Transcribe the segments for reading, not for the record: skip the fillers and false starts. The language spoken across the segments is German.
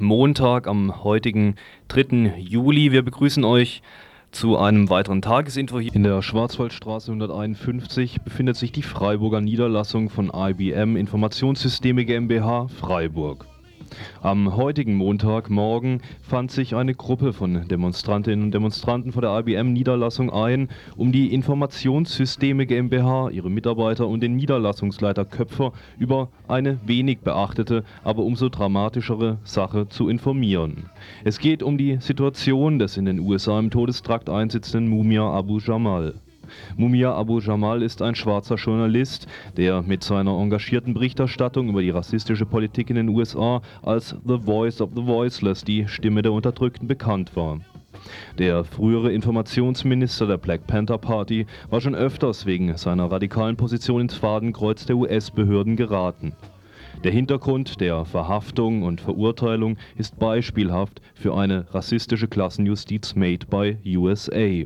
Montag am heutigen 3. Juli. Wir begrüßen euch zu einem weiteren Tagesinfo. Hier in der Schwarzwaldstraße 151 befindet sich die Freiburger Niederlassung von IBM Informationssysteme GmbH Freiburg. Am heutigen Montagmorgen fand sich eine Gruppe von Demonstrantinnen und Demonstranten vor der IBM-Niederlassung ein, um die Informationssysteme GmbH, ihre Mitarbeiter und den Niederlassungsleiter Köpfer über eine wenig beachtete, aber umso dramatischere Sache zu informieren. Es geht um die Situation des in den USA im Todestrakt einsitzenden Mumia Abu Jamal. Mumia Abu Jamal ist ein schwarzer Journalist, der mit seiner engagierten Berichterstattung über die rassistische Politik in den USA als The Voice of the Voiceless, die Stimme der Unterdrückten, bekannt war. Der frühere Informationsminister der Black Panther Party war schon öfters wegen seiner radikalen Position ins Fadenkreuz der US-Behörden geraten. Der Hintergrund der Verhaftung und Verurteilung ist beispielhaft für eine rassistische Klassenjustiz made by USA.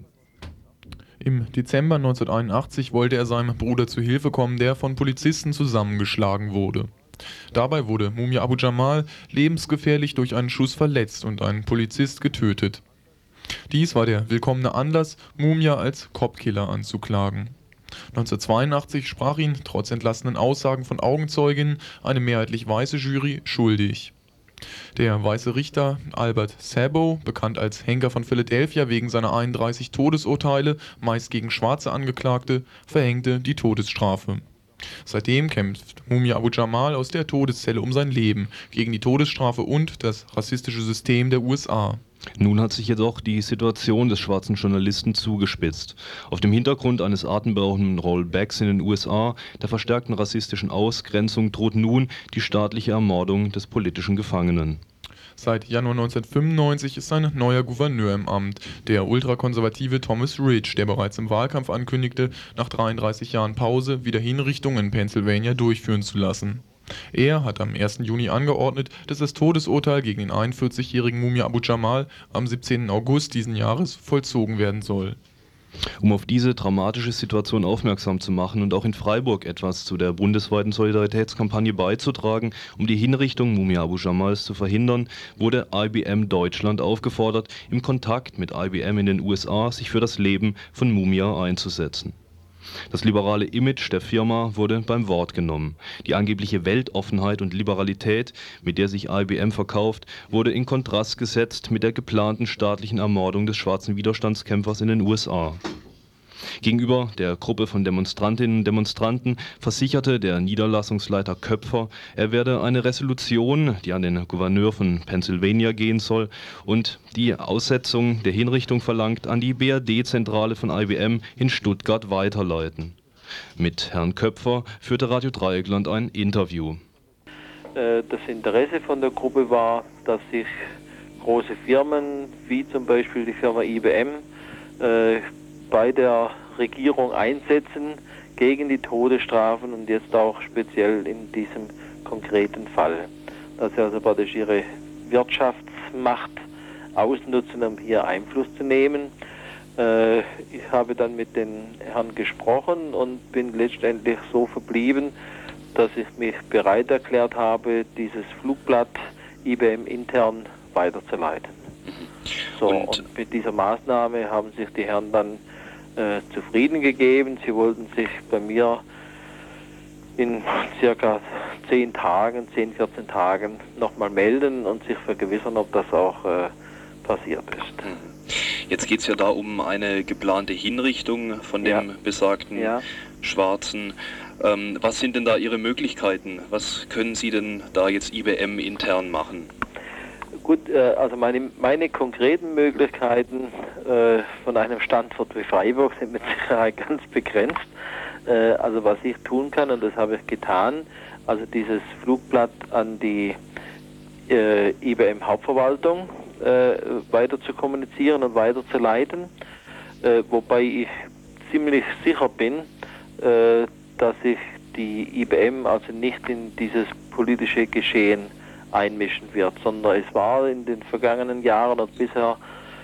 Im Dezember 1981 wollte er seinem Bruder zu Hilfe kommen, der von Polizisten zusammengeschlagen wurde. Dabei wurde Mumia Abu Jamal lebensgefährlich durch einen Schuss verletzt und ein Polizist getötet. Dies war der willkommene Anlass, Mumia als Cop-Killer anzuklagen. 1982 sprach ihn, trotz entlastenden Aussagen von Augenzeuginnen, eine mehrheitlich weiße Jury schuldig. Der weiße Richter Albert Sabo, bekannt als Henker von Philadelphia wegen seiner 31 Todesurteile, meist gegen schwarze Angeklagte, verhängte die Todesstrafe. Seitdem kämpft Mumia Abu Jamal aus der Todeszelle um sein Leben, gegen die Todesstrafe und das rassistische System der USA. Nun hat sich jedoch die Situation des schwarzen Journalisten zugespitzt. Auf dem Hintergrund eines atemberaubenden Rollbacks in den USA, der verstärkten rassistischen Ausgrenzung, droht nun die staatliche Ermordung des politischen Gefangenen. Seit Januar 1995 ist ein neuer Gouverneur im Amt, der ultrakonservative Thomas Ridge, der bereits im Wahlkampf ankündigte, nach 33 Jahren Pause wieder Hinrichtungen in Pennsylvania durchführen zu lassen. Er hat am 1. Juni angeordnet, dass das Todesurteil gegen den 41-jährigen Mumia Abu Jamal am 17. August diesen Jahres vollzogen werden soll. Um auf diese dramatische Situation aufmerksam zu machen und auch in Freiburg etwas zu der bundesweiten Solidaritätskampagne beizutragen, um die Hinrichtung Mumia Abu Jamals zu verhindern, wurde IBM Deutschland aufgefordert, im Kontakt mit IBM in den USA sich für das Leben von Mumia einzusetzen. Das liberale Image der Firma wurde beim Wort genommen. Die angebliche Weltoffenheit und Liberalität, mit der sich IBM verkauft, wurde in Kontrast gesetzt mit der geplanten staatlichen Ermordung des schwarzen Widerstandskämpfers in den USA. Gegenüber der Gruppe von Demonstrantinnen und Demonstranten versicherte der Niederlassungsleiter Köpfer, er werde eine Resolution, die an den Gouverneur von Pennsylvania gehen soll und die Aussetzung der Hinrichtung verlangt, an die BRD-Zentrale von IBM in Stuttgart weiterleiten. Mit Herrn Köpfer führte Radio Dreieckland ein Interview. Das Interesse von der Gruppe war, dass sich große Firmen, wie zum Beispiel die Firma IBM, bei der Regierung einsetzen gegen die Todesstrafen und jetzt auch speziell in diesem konkreten Fall. Dass sie also praktisch ihre Wirtschaftsmacht ausnutzen, um hier Einfluss zu nehmen. Ich habe dann mit den Herren gesprochen und bin letztendlich so verblieben, dass ich mich bereit erklärt habe, dieses Flugblatt IBM intern weiterzuleiten. So, und mit dieser Maßnahme haben sich die Herren dann zufrieden gegeben. Sie wollten sich bei mir in circa 10, 14 Tagen nochmal melden und sich vergewissern, ob das auch passiert ist. Jetzt geht es ja da um eine geplante Hinrichtung von dem besagten Schwarzen. Was sind denn da Ihre Möglichkeiten? Was können Sie denn da jetzt IBM intern machen? Gut, also meine konkreten Möglichkeiten von einem Standort wie Freiburg sind mit Sicherheit ganz begrenzt. Also was ich tun kann, und das habe ich getan, also dieses Flugblatt an die IBM Hauptverwaltung weiter zu kommunizieren und weiterzuleiten, wobei ich ziemlich sicher bin, dass sich die IBM also nicht in dieses politische Geschehen einmischen wird, sondern es war in den vergangenen Jahren und bisher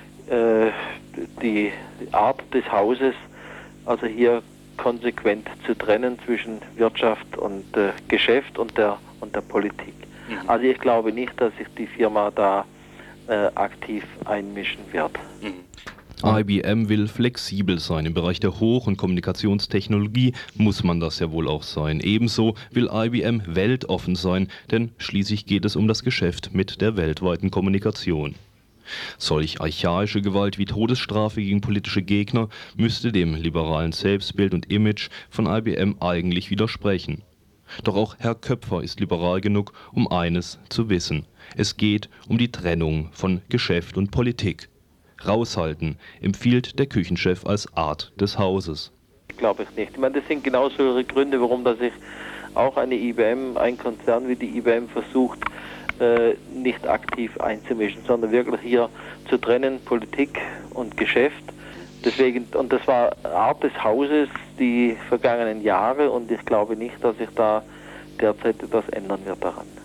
die Art des Hauses, also hier konsequent zu trennen zwischen Wirtschaft und Geschäft und der Politik. Also ich glaube nicht, dass sich die Firma da aktiv einmischen wird. IBM will flexibel sein. Im Bereich der Hoch- und Kommunikationstechnologie muss man das ja wohl auch sein. Ebenso will IBM weltoffen sein, denn schließlich geht es um das Geschäft mit der weltweiten Kommunikation. Solch archaische Gewalt wie Todesstrafe gegen politische Gegner müsste dem liberalen Selbstbild und Image von IBM eigentlich widersprechen. Doch auch Herr Köpfer ist liberal genug, um eines zu wissen: Es geht um die Trennung von Geschäft und Politik. Raushalten empfiehlt der Küchenchef als Art des Hauses. Glaube ich nicht. Ich meine, das sind genau solche Gründe, warum dass sich auch eine IBM, ein Konzern wie die IBM versucht, nicht aktiv einzumischen, sondern wirklich hier zu trennen, Politik und Geschäft. Deswegen, und das war Art des Hauses die vergangenen Jahre, und ich glaube nicht, dass sich da derzeit etwas ändern wird daran.